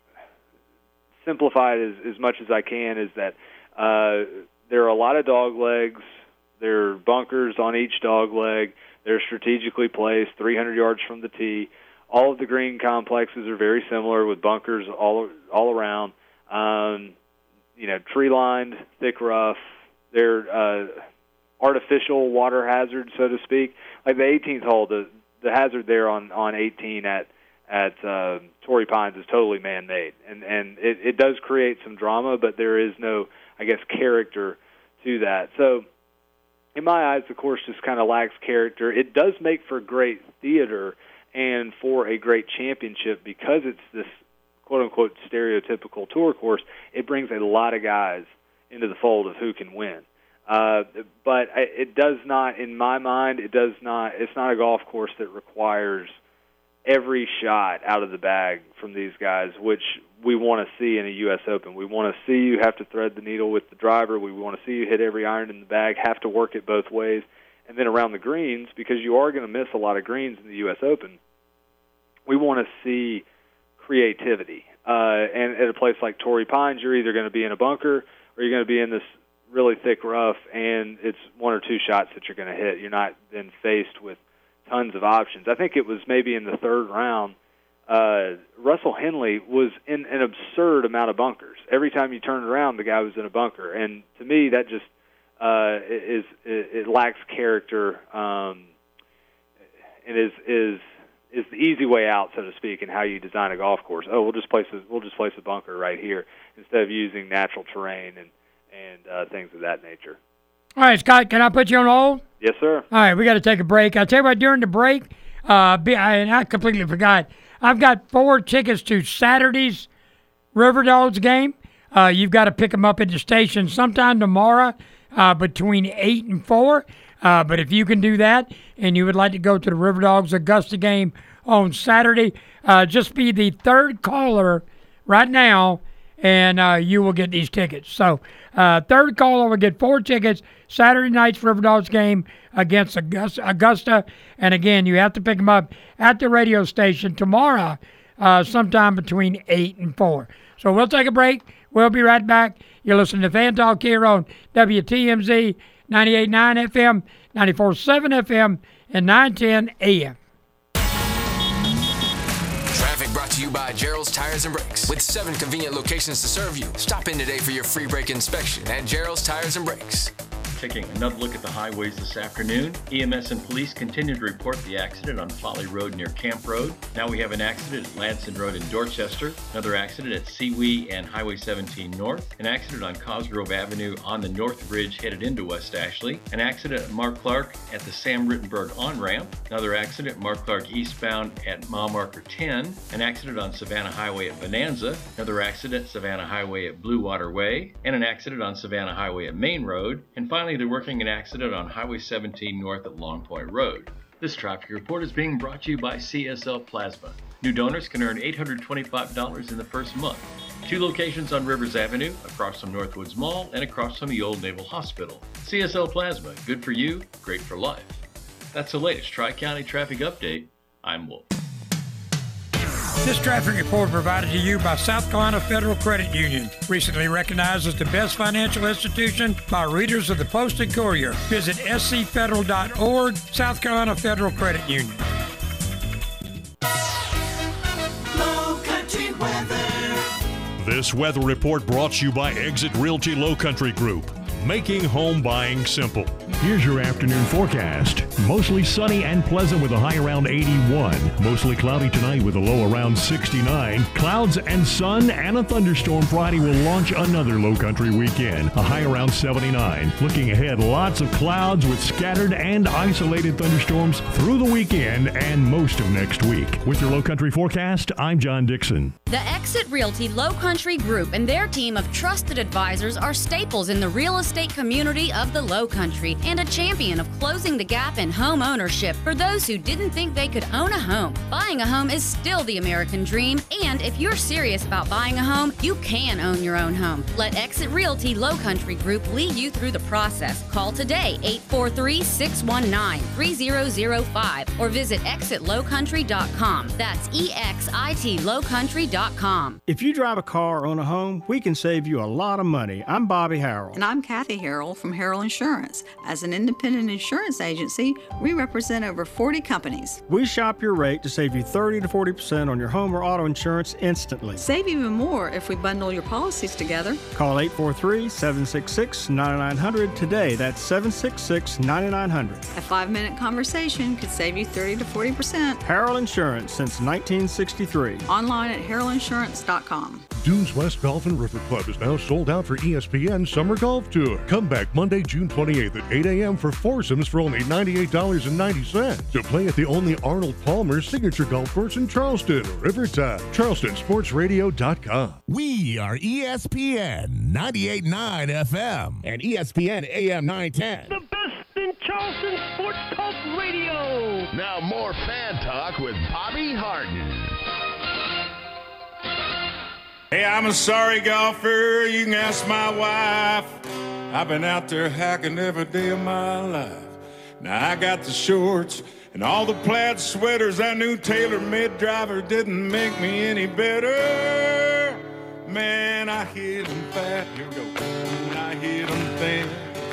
simplify it as, as much as I can, is that uh, there are a lot of dog legs. There are bunkers on each dog leg. They're strategically placed three hundred yards from the tee. All of the green complexes are very similar with bunkers all all around. Um, you know, tree-lined, thick rough. They're uh, artificial water hazards, so to speak. Like the eighteenth hole, the the hazard there on, on eighteen at at uh, Torrey Pines is totally man-made, and and it, it does create some drama, but there is no, I guess, character to that. So, in my eyes, the course just kind of lacks character. It does make for great theater and for a great championship because it's this quote-unquote stereotypical tour course. It brings a lot of guys into the fold of who can win. Uh, but it does not, in my mind, it does not, it's not a golf course that requires every shot out of the bag from these guys, which we want to see in a U S Open. We want to see you have to thread the needle with the driver. We want to see you hit every iron in the bag, have to work it both ways. And then around the greens, because you are going to miss a lot of greens in the U S Open, we want to see creativity. Uh, and at a place like Torrey Pines, you're either going to be in a bunker or you're going to be in this really thick rough, and it's one or two shots that you're going to hit. You're not then faced with tons of options. I think it was maybe in the third round, uh, Russell Henley was in an absurd amount of bunkers. Every time you turned around, the guy was in a bunker. And to me, that just uh, is it, it lacks character um, and is is is the easy way out, so to speak, in how you design a golf course. Oh, we'll just place a, we'll just place a bunker right here instead of using natural terrain and and uh, things of that nature. All right, Scott, can I put you on hold? Yes, sir. All right, we got to take a break. I'll tell you what, during the break, uh, be, I, and I completely forgot, I've got four tickets to Saturday's River Dogs game. Uh, you've got to pick them up at the station sometime tomorrow uh, between eight and four. Uh, but if you can do that and you would like to go to the River Dogs Augusta game on Saturday, uh, just be the third caller right now, and uh, you will get these tickets. So uh, third caller will get four tickets Saturday night's River Dogs game against Augusta. Augusta. And again, you have to pick them up at the radio station tomorrow uh, sometime between eight and four. So we'll take a break. We'll be right back. You're listening to Fan Talk here on W T M Z ninety-eight point nine F M, ninety-four point seven F M, and nine ten A M. Traffic brought to you by Gerald's Tires and Brakes. With seven convenient locations to serve you. Stop in today for your free brake inspection at Gerald's Tires and Brakes. Taking another look at the highways this afternoon, E M S and police continue to report the accident on Folly Road near Camp Road. Now we have an accident at Ladson Road in Dorchester, another accident at Seawee and Highway seventeen North, an accident on Cosgrove Avenue on the North Bridge headed into West Ashley, an accident at Mark Clark at the Sam Rittenberg on-ramp, another accident at Mark Clark eastbound at mile marker ten, an accident on Savannah Highway at Bonanza, another accident at Savannah Highway at Blue Water Way, and an accident on Savannah Highway at Main Road, and finally they're working an accident on Highway seventeen North at Long Point Road. This traffic report is being brought to you by C S L Plasma. New donors can earn eight hundred twenty-five dollars in the first month. Two locations on Rivers Avenue, across from Northwoods Mall and across from the Old Naval Hospital. C S L Plasma, good for you, great for life. That's the latest Tri-County traffic update. I'm Wolf. This traffic report provided to you by South Carolina Federal Credit Union, recently recognized as the best financial institution by readers of the Post and Courier. Visit s c federal dot org, South Carolina Federal Credit Union. Low Country weather. This weather report brought to you by Exit Realty Low Country Group, making home buying simple. Here's your afternoon forecast. Mostly sunny and pleasant with a high around eighty-one. Mostly cloudy tonight with a low around sixty-nine. Clouds and sun and a thunderstorm Friday will launch another low country weekend. A high around seventy-nine. Looking ahead, lots of clouds with scattered and isolated thunderstorms through the weekend and most of next week. With your low country forecast, I'm John Dixon. The Exit Realty Low Country Group and their team of trusted advisors are staples in the real estate estate community of the Low Country and a champion of closing the gap in home ownership for those who didn't think they could own a home. Buying a home is still the American dream, and if you're serious about buying a home, you can own your own home. Let Exit Realty Low Country Group lead you through the process. Call today, eight four three, six one nine, three zero zero five, or visit exit low country dot com. That's E X I T low country dot com. If you drive a car or own a home, we can save you a lot of money. I'm Bobby Harrell. And I'm Kathy Harrell from Harrell Insurance. As an independent insurance agency, we represent over forty companies. We shop your rate to save you thirty to forty percent on your home or auto insurance instantly. Save even more if we bundle your policies together. Call eight four three, seven six six, nine nine zero zero today. That's seven six six, nine nine zero zero. A five-minute conversation could save you thirty to forty percent. Harrell Insurance since nineteen sixty-three. Online at harrell insurance dot com. Dunes West Golf and River Club is now sold out for E S P N Summer Golf Tour. Come back Monday, June twenty-eighth at eight a.m. for foursomes for only ninety-eight dollars and ninety cents to play at the only Arnold Palmer Signature Golf Course in Charleston, Riverside. Charleston Sports Radio dot com. We are E S P N ninety-eight point nine F M and E S P N A M nine ten. The best in Charleston Sports Talk Radio. Now more fan talk with Bobby Harden. Hey, I'm a sorry golfer, you can ask my wife. I've been out there hacking every day of my life. Now I got the shorts and all the plaid sweaters. I knew TaylorMade driver didn't make me any better. Man, I hit them fat, here we go, and I hit them thin.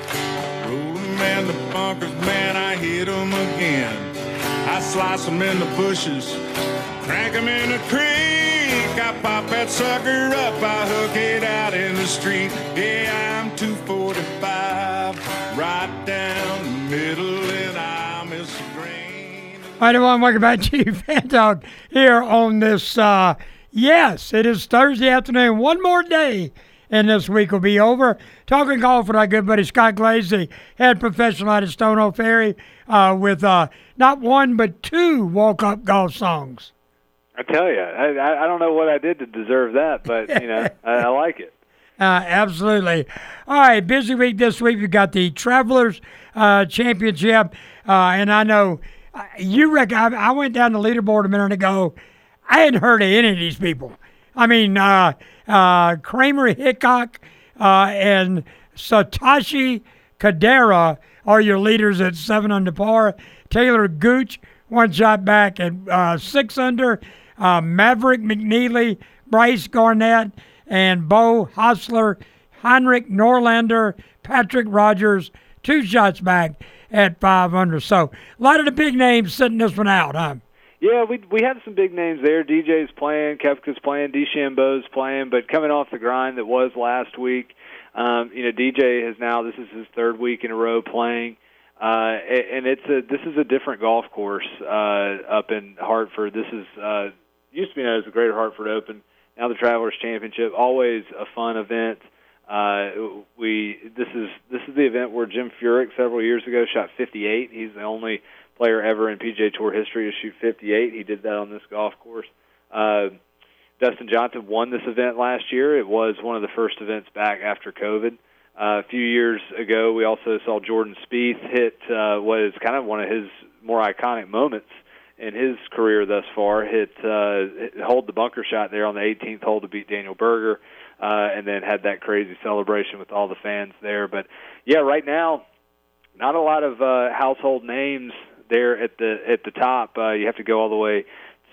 Roll them in the bunkers, man, I hit them again. I slice them in the bushes, crank them in the creek. I pop that sucker up, I hook it out in the street. Yeah, I'm two forty-five, right down the middle, and I miss the grain. All right, everyone, welcome back to Fan Talk here on this, uh, yes, it is Thursday afternoon. One more day, and this week will be over. Talking golf with our good buddy Scott Glaze, the head professional out of Stone Oak Ferry, uh, with uh, not one but two walk-up golf songs. I tell you, I, I don't know what I did to deserve that, but, you know, I, I like it. Uh, absolutely. All right, busy week this week. We've got the Travelers uh, Championship, uh, and I know uh, you reckon, I, I went down the leaderboard a minute ago. I hadn't heard of any of these people. I mean, uh, uh, Kramer Hickok uh, and Satoshi Kadera are your leaders at seven under par. Taylor Gooch, one shot back at uh, six under. Uh, Maverick McNeely, Bryce Garnett, and Bo Hostler, Heinrich Norlander, Patrick Rogers, two shots back at five under. So a lot of the big names sitting this one out, huh? Yeah, we we have some big names there. D J's playing, Koepka's playing, DeChambeau's playing, but coming off the grind that was last week, um, you know, D J has now, this is his third week in a row playing. Uh, and it's a this is a different golf course uh, up in Hartford. This is uh, used to be known as the Greater Hartford Open. Now the Travelers Championship. Always a fun event. Uh, we this is this is the event where Jim Furyk several years ago shot fifty-eight. He's the only player ever in P G A Tour history to shoot fifty-eight. He did that on this golf course. Uh, Dustin Johnson won this event last year. It was one of the first events back after COVID. Uh, a few years ago, we also saw Jordan Spieth hit uh, what is kind of one of his more iconic moments in his career thus far, hit uh, hold the bunker shot there on the eighteenth hole to beat Daniel Berger, uh, and then had that crazy celebration with all the fans there. But, yeah, right now, not a lot of uh, household names there at the at the top. Uh, you have to go all the way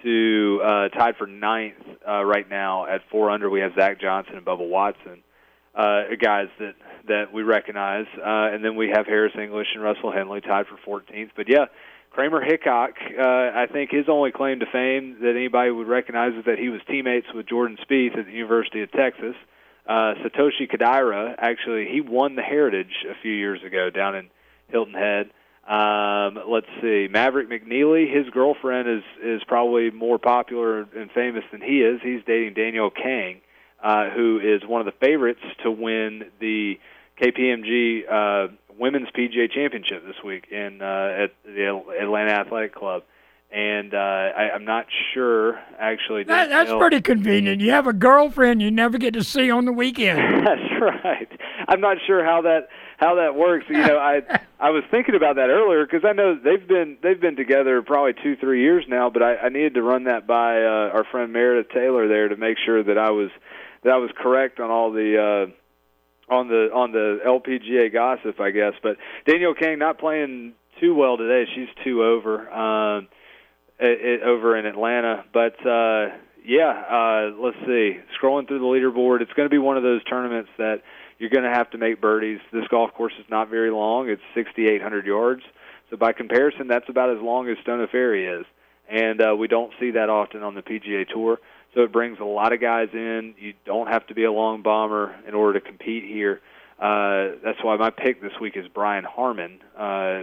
to uh, tied for ninth uh, right now at four under. We have Zach Johnson and Bubba Watson. Uh, guys that, that we recognize. Uh, and then we have Harris English and Russell Henley tied for fourteenth. But, yeah, Kramer Hickok, uh, I think his only claim to fame that anybody would recognize is that he was teammates with Jordan Spieth at the University of Texas. Uh, Satoshi Kadira, actually, he won the Heritage a few years ago down in Hilton Head. Um, let's see, Maverick McNeely, his girlfriend is, is probably more popular and famous than he is. He's dating Danielle Kang. Uh, who is one of the favorites to win the K P M G uh, Women's P G A Championship this week in uh, at the Atlanta Athletic Club. And uh, I, I'm not sure, actually. That, that's pretty convenient. You have a girlfriend you never get to see on the weekend. That's right. I'm not sure how that how that works. You know, I I was thinking about that earlier because I know they've been they've been together probably two three years now, but I, I needed to run that by uh, our friend Meredith Taylor there to make sure that I was that I was correct on all the. Uh, on the on the L P G A gossip, I guess. But Danielle Kang not playing too well today. She's two over um, it, it, over in Atlanta. But, uh, yeah, uh, let's see. Scrolling through the leaderboard, it's going to be one of those tournaments that you're going to have to make birdies. This golf course is not very long. It's sixty-eight hundred yards. So by comparison, that's about as long as Stone Ferry is. And uh, we don't see that often on the P G A Tour. So it brings a lot of guys in. You don't have to be a long bomber in order to compete here. Uh, that's why my pick this week is Brian Harman. Uh,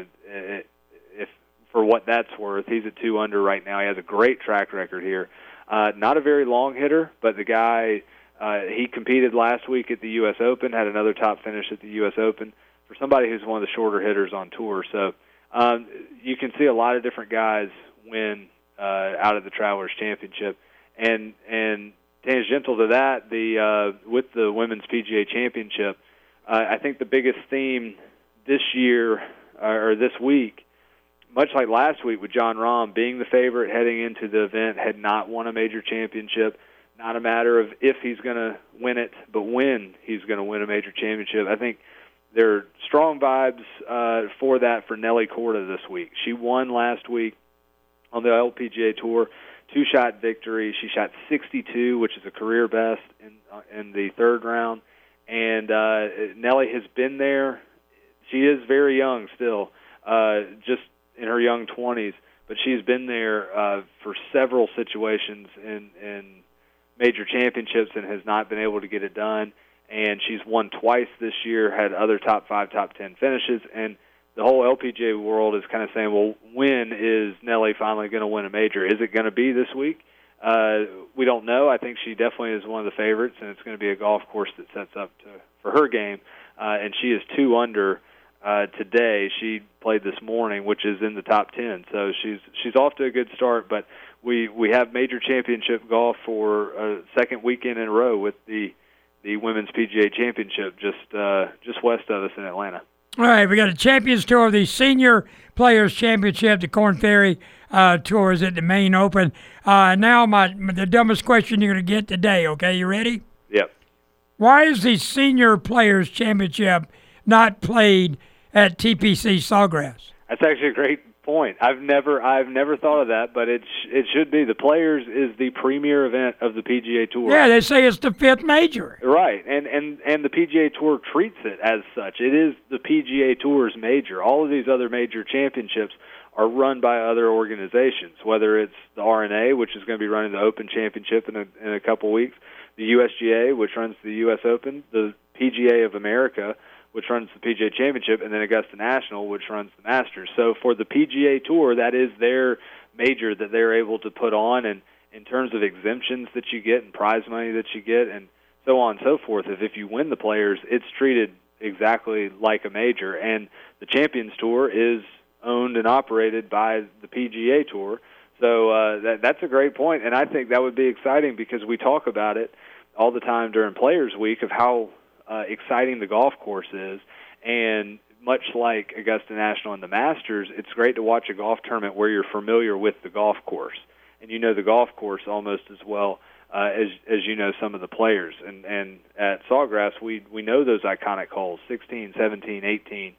if for what that's worth, he's at two under right now. He has a great track record here. Uh, not a very long hitter, but the guy uh, he competed last week at the U S Open, had another top finish at the U S Open. For somebody who's one of the shorter hitters on tour, so um, you can see a lot of different guys win uh, out of the Travelers Championship. And and tangential to that, the uh, with the Women's P G A Championship, uh, I think the biggest theme this year uh, or this week, much like last week with Jon Rahm being the favorite heading into the event, had not won a major championship. Not a matter of if he's going to win it, but when he's going to win a major championship. I think there are strong vibes uh, for that for Nelly Korda this week. She won last week on the L P G A Tour. Two-shot victory. She shot sixty-two, which is a career best in uh, in the third round. And uh, Nelly has been there. She is very young still, uh, just in her young twenties, but she's been there uh, for several situations in, in major championships and has not been able to get it done. And she's won twice this year, had other top five, top ten finishes, and the whole L P G A world is kind of saying, well, when is Nelly finally going to win a major? Is it going to be this week? Uh, we don't know. I think she definitely is one of the favorites, and it's going to be a golf course that sets up to, for her game. Uh, and she is two under uh, today. She played this morning, which is in the top ten. So she's she's off to a good start. But we, we have major championship golf for a second weekend in a row with the the Women's P G A Championship just uh, just west of us in Atlanta. All right, we got a Champions Tour, the Senior Players Championship, the Korn Ferry uh, Tour is at the main open. Uh, now, my the dumbest question you're going to get today, okay? You ready? Yep. Why is the Senior Players Championship not played at T P C Sawgrass? That's actually a great point. I've never I've never thought of that, but it sh- it should be. The Players is the premier event of the P G A Tour. Yeah, they say it's the fifth major. Right, and and and the P G A Tour treats it as such. It is the P G A Tour's major. All of these other major championships are run by other organizations, whether it's the R N A, which is going to be running the Open Championship in a, in a couple weeks, the U S G A, which runs the U S Open, the P G A of America, which runs the P G A Championship, and then Augusta National, which runs the Masters. So for the P G A Tour, that is their major that they're able to put on, and in terms of exemptions that you get and prize money that you get and so on and so forth, if, if you win the Players, it's treated exactly like a major. And the Champions Tour is owned and operated by the P G A Tour. So uh, that, that's a great point, and I think that would be exciting because we talk about it all the time during Players Week of how Uh, exciting the golf course is, and much like Augusta National and the Masters, it's great to watch a golf tournament where you're familiar with the golf course, and you know the golf course almost as well uh, as as you know some of the players. And and at Sawgrass, we we know those iconic holes, sixteen, seventeen, eighteen,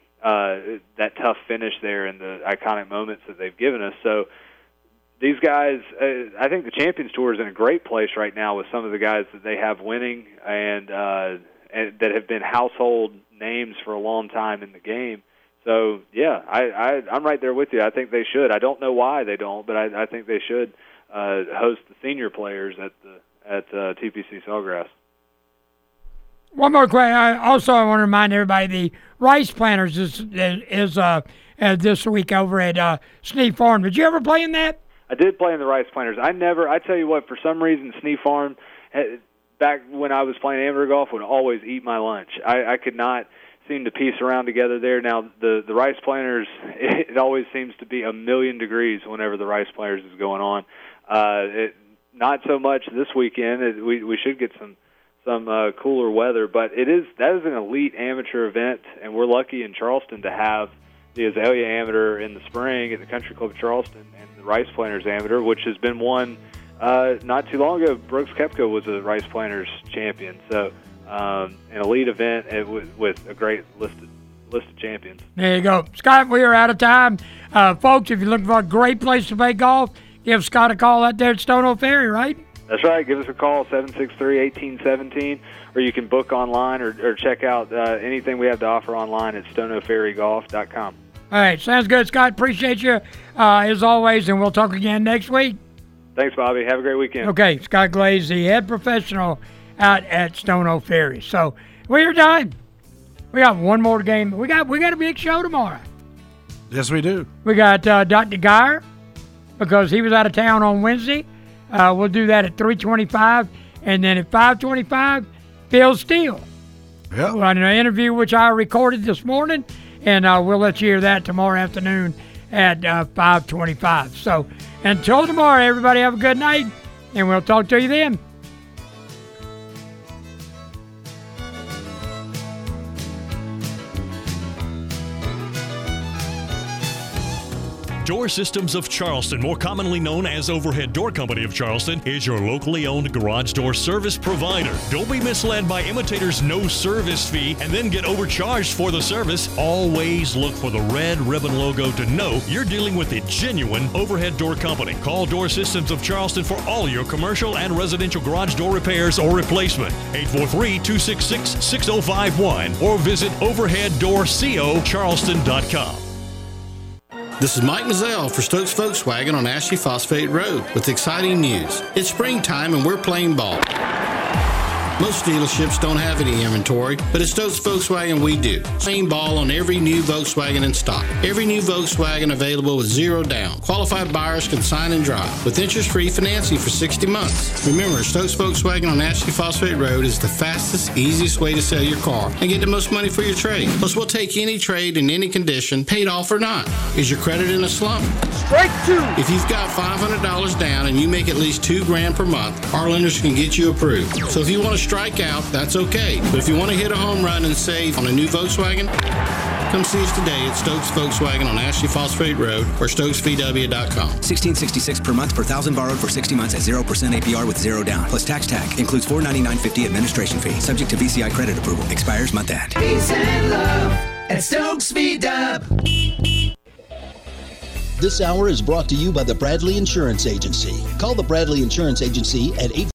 uh, that tough finish there, and the iconic moments that they've given us. So these guys, uh, I think the Champions Tour is in a great place right now with some of the guys that they have winning and. Uh, And that have been household names for a long time in the game. So, yeah, I, I, I'm right there with you. I think they should. I don't know why they don't, but I, I think they should uh, host the senior players at the at uh, T P C Sawgrass. One more question. I also, I want to remind everybody the Rice Planters is is uh, uh, this week over at uh, Sneed Farm. Did you ever play in that? I did play in the Rice Planters. I never. I tell you what, for some reason, Sneed Farm. Had, back when I was playing amateur golf, would always eat my lunch. I, I could not seem to piece around together there. Now, the, the Rice Planters, it, it always seems to be a million degrees whenever the Rice Planters is going on. Uh, it, not so much this weekend. It, we we should get some some uh, cooler weather. But it is that is an elite amateur event, and we're lucky in Charleston to have the Azalea Amateur in the spring at the Country Club of Charleston, and the Rice Planters Amateur, which has been won uh, not too long ago. Brooks Koepka was a Rice Planters champion, so um, an elite event with, with a great listed list of champions. There you go. Scott, we are out of time. Uh, folks, if you're looking for a great place to play golf, give Scott a call out there at Stone Oak Ferry, right? That's right. Give us a call, seven six three, one eight one seven, or you can book online or, or check out uh, anything we have to offer online at stone oak ferry golf dot com. All right. Sounds good, Scott. Appreciate you uh, as always, and we'll talk again next week. Thanks, Bobby. Have a great weekend. Okay. Scott Glaze, the head professional out at Stone Oak Ferry. So we are done. We got one more game. We got we got a big show tomorrow. Yes, we do. We got uh, Doctor Geyer, because he was out of town on Wednesday. Uh, we'll do that at three twenty-five, and then at five twenty-five, Phil Steele. Yeah. Well, an interview which I recorded this morning, and uh, we'll let you hear that tomorrow afternoon at uh, five twenty-five. So until tomorrow, everybody have a good night, and we'll talk to you then. Door Systems of Charleston, more commonly known as Overhead Door Company of Charleston, is your locally owned garage door service provider. Don't be misled by imitators' no service fee and then get overcharged for the service. Always look for the red ribbon logo to know you're dealing with a genuine Overhead Door Company. Call Door Systems of Charleston for all your commercial and residential garage door repairs or replacement. eight four three, two six six, six zero five one or visit overhead door co charleston dot com. This is Mike Mazzell for Stokes Volkswagen on Ashley Phosphate Road with exciting news. It's springtime and we're playing ball. Most dealerships don't have any inventory, but at Stokes Volkswagen we do. Playing ball on every new Volkswagen in stock. Every new Volkswagen available with zero down. Qualified buyers can sign and drive with interest-free financing for sixty months. Remember, Stokes Volkswagen on Ashley Phosphate Road is the fastest, easiest way to sell your car and get the most money for your trade. Plus, we'll take any trade in any condition, paid off or not. Is your credit in a slump? Strike two. If you've got five hundred dollars down and you make at least two grand per month, our lenders can get you approved. So if you want to strike out, that's okay. But if you want to hit a home run and save on a new Volkswagen, come see us today at Stokes Volkswagen on Ashley Phosphate Road or stokes v w dot com. sixteen sixty-six per month per thousand borrowed for sixty months at zero percent A P R with zero down. Plus tax tag. Includes four ninety-nine fifty administration fee. Subject to V C I credit approval. Expires month end. Peace and love at Stokes V-Dub. This hour is brought to you by the Bradley Insurance Agency. Call the Bradley Insurance Agency at eight